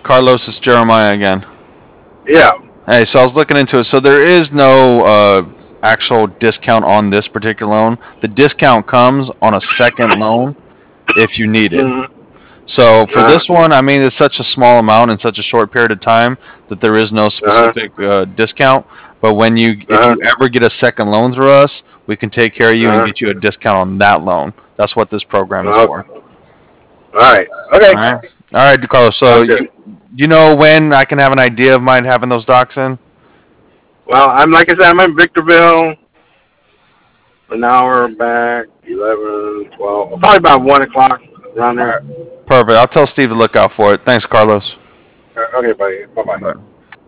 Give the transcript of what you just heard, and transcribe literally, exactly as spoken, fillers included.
Carlos, it's Jeremiah again. Yeah. Hey, so I was looking into it. So there is no uh, actual discount on this particular loan. The discount comes on a second loan if you need it. Mm-hmm. So for Uh-huh. this one, I mean, it's such a small amount in such a short period of time that there is no specific uh, discount. But when you, if Uh-huh. you ever get a second loan through us, we can take care of you and Uh-huh. get you a discount on that loan. That's what this program is Uh-huh. for. All right. Okay. All right, all right, Carlos. So Sounds you, good. you know when I can have an idea of mine having those docs in? Well, I'm like I said, I'm in Victorville. An hour back, eleven, twelve, probably about one o'clock around All there. right, perfect. I'll tell Steve to look out for it. Thanks, Carlos. Uh, Okay, buddy. Bye bye. Bye.